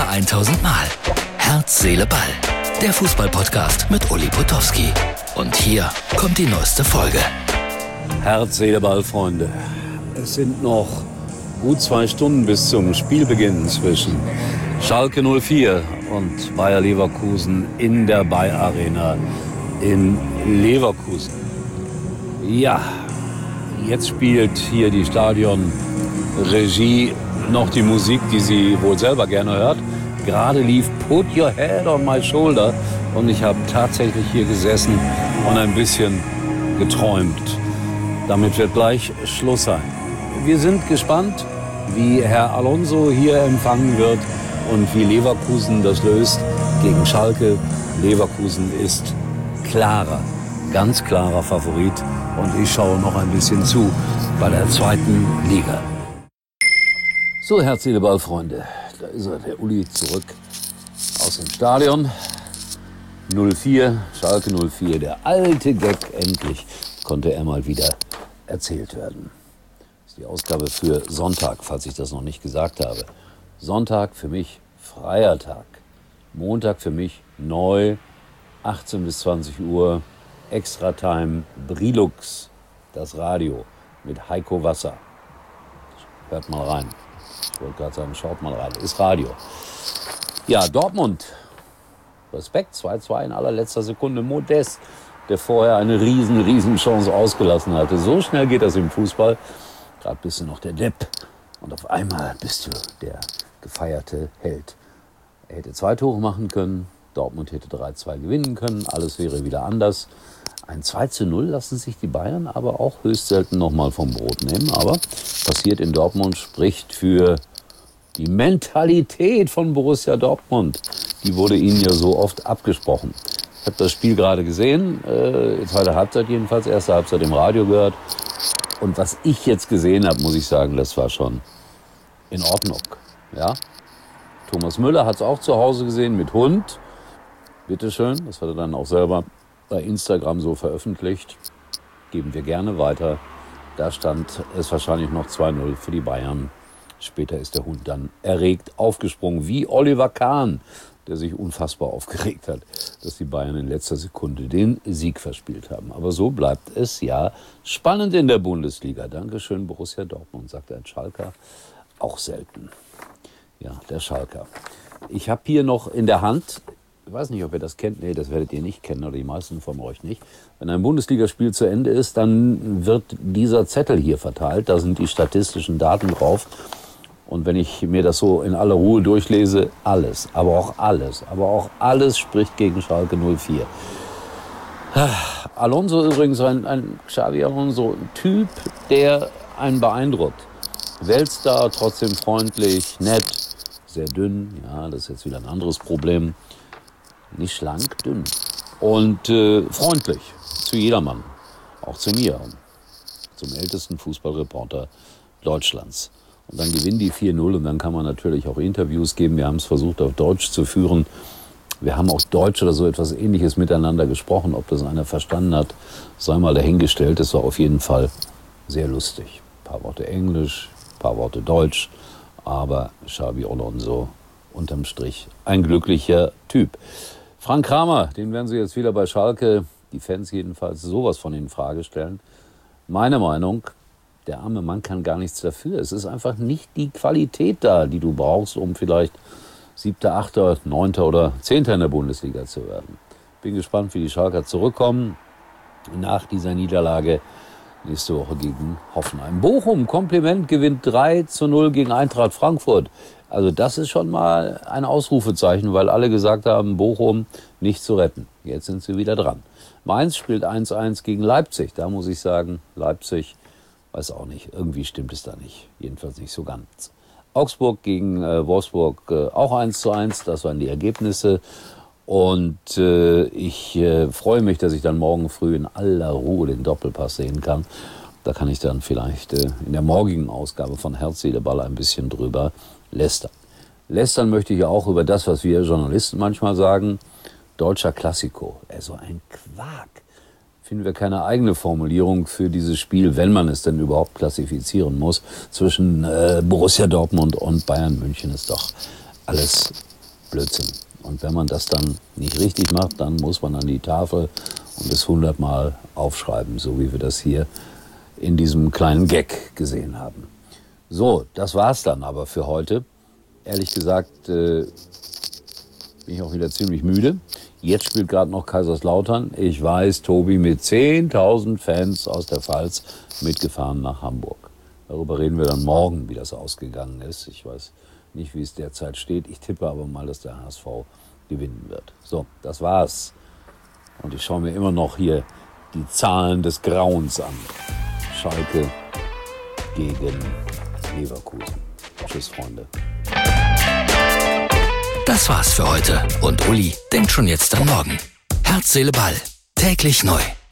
Über 1000 Mal. Herz, Seele, Ball. Der Fußball-Podcast mit Uli Potowski. Und hier kommt die neueste Folge. Herz, Seele, Ball, Freunde. Es sind noch gut 2 Stunden bis zum Spielbeginn zwischen Schalke 04 und Bayer Leverkusen in der Bayer Arena in Leverkusen. Ja, jetzt spielt hier die Stadionregie noch die Musik, die sie wohl selber gerne hört. Gerade lief Put Your Head on My Shoulder und ich habe tatsächlich hier gesessen und ein bisschen geträumt. Damit wird gleich Schluss sein. Wir sind gespannt, wie Herr Alonso hier empfangen wird und wie Leverkusen das löst gegen Schalke. Leverkusen ist ganz klarer Favorit und ich schaue noch ein bisschen zu bei der 2. Liga. So, Herz, Seele, Ball, Freunde. Da ist er, der Uli, zurück aus dem Stadion. 04, Schalke 04, der alte Gag, endlich konnte er mal wieder erzählt werden. Das ist die Ausgabe für Sonntag, falls ich das noch nicht gesagt habe. Sonntag für mich freier Tag. Montag für mich neu, 18 bis 20 Uhr, Extra-Time, Brilux, das Radio mit Heiko Wasser. Hört mal rein. Ich wollte gerade sagen, schaut mal rein. Ist Radio. Ja, Dortmund. Respekt, 2-2 in allerletzter Sekunde. Modest, der vorher eine riesen Chance ausgelassen hatte. So schnell geht das im Fußball. Gerade bist du noch der Depp. Und auf einmal bist du der gefeierte Held. Er hätte 2 Tore machen können. Dortmund hätte 3-2 gewinnen können. Alles wäre wieder anders. Ein 2-0 lassen sich die Bayern aber auch höchst selten nochmal vom Brot nehmen. Aber passiert in Dortmund, spricht für die Mentalität von Borussia Dortmund. Die wurde ihnen ja so oft abgesprochen. Ich habe das Spiel gerade gesehen, 2. Halbzeit jedenfalls, 1. Halbzeit im Radio gehört. Und was ich jetzt gesehen habe, muss ich sagen, das war schon in Ordnung. Ja? Thomas Müller hat es auch zu Hause gesehen mit Hund. Bitteschön, das hat er dann auch selber bei Instagram so veröffentlicht. Geben wir gerne weiter. Da stand es wahrscheinlich noch 2-0 für die Bayern. Später ist der Hund dann erregt aufgesprungen, wie Oliver Kahn, der sich unfassbar aufgeregt hat, dass die Bayern in letzter Sekunde den Sieg verspielt haben. Aber so bleibt es ja spannend in der Bundesliga. Dankeschön, Borussia Dortmund, sagt ein Schalker. Auch selten. Ja, der Schalker. Ich habe hier noch in der Hand, ich weiß nicht, ob ihr das kennt, nee, das werdet ihr nicht kennen oder die meisten von euch nicht. Wenn ein Bundesligaspiel zu Ende ist, dann wird dieser Zettel hier verteilt, da sind die statistischen Daten drauf. Und wenn ich mir das so in aller Ruhe durchlese, aber auch alles spricht gegen Schalke 04. Alonso übrigens, ein Xabi Alonso, ein Typ, der einen beeindruckt. Weltstar, trotzdem freundlich, nett, sehr dünn, ja, das ist jetzt wieder ein anderes Problem. Nicht schlank, dünn. Und freundlich zu jedermann, auch zu mir, zum ältesten Fußballreporter Deutschlands. Und dann gewinnen die 4-0 und dann kann man natürlich auch Interviews geben. Wir haben es versucht, auf Deutsch zu führen. Wir haben auch Deutsch oder so etwas Ähnliches miteinander gesprochen. Ob das einer verstanden hat, sei mal dahingestellt. Es war auf jeden Fall sehr lustig. Ein paar Worte Englisch, ein paar Worte Deutsch. Aber Xabi Alonso unterm Strich ein glücklicher Typ. Frank Kramer, den werden Sie jetzt wieder bei Schalke, die Fans jedenfalls, sowas von in Frage stellen. Meine Meinung, der arme Mann kann gar nichts dafür. Es ist einfach nicht die Qualität da, die du brauchst, um vielleicht 7., 8., 9. oder 10. in der Bundesliga zu werden. Bin gespannt, wie die Schalker zurückkommen nach dieser Niederlage nächste Woche gegen Hoffenheim. Bochum, Kompliment, gewinnt 3-0 gegen Eintracht Frankfurt. Also das ist schon mal ein Ausrufezeichen, weil alle gesagt haben, Bochum nicht zu retten. Jetzt sind sie wieder dran. Mainz spielt 1-1 gegen Leipzig. Da muss ich sagen, Leipzig, weiß auch nicht, irgendwie stimmt es da nicht. Jedenfalls nicht so ganz. Augsburg gegen Wolfsburg auch 1-1, das waren die Ergebnisse. Und ich freue mich, dass ich dann morgen früh in aller Ruhe den Doppelpass sehen kann. Da kann ich dann vielleicht in der morgigen Ausgabe von Herz, Seele, Ball ein bisschen drüber lästern. Lästern möchte ich ja auch über das, was wir Journalisten manchmal sagen. Deutscher Klassiko. So ein Quark. Finden wir keine eigene Formulierung für dieses Spiel, wenn man es denn überhaupt klassifizieren muss. Zwischen Borussia Dortmund und Bayern München ist doch alles Blödsinn. Und wenn man das dann nicht richtig macht, dann muss man an die Tafel und es 100-mal aufschreiben, so wie wir das hier in diesem kleinen Gag gesehen haben. So, das war's dann aber für heute. Ehrlich gesagt bin ich auch wieder ziemlich müde. Jetzt spielt gerade noch Kaiserslautern. Ich weiß, Tobi mit 10.000 Fans aus der Pfalz mitgefahren nach Hamburg. Darüber reden wir dann morgen, wie das ausgegangen ist. Ich weiß nicht, wie es derzeit steht. Ich tippe aber mal, dass der HSV gewinnen wird. So, das war's. Und ich schaue mir immer noch hier die Zahlen des Grauens an. Schalke gegen Leverkusen. Tschüss, Freunde. Das war's für heute. Und Uli denkt schon jetzt an morgen. Herz, Seele, Ball. Täglich neu.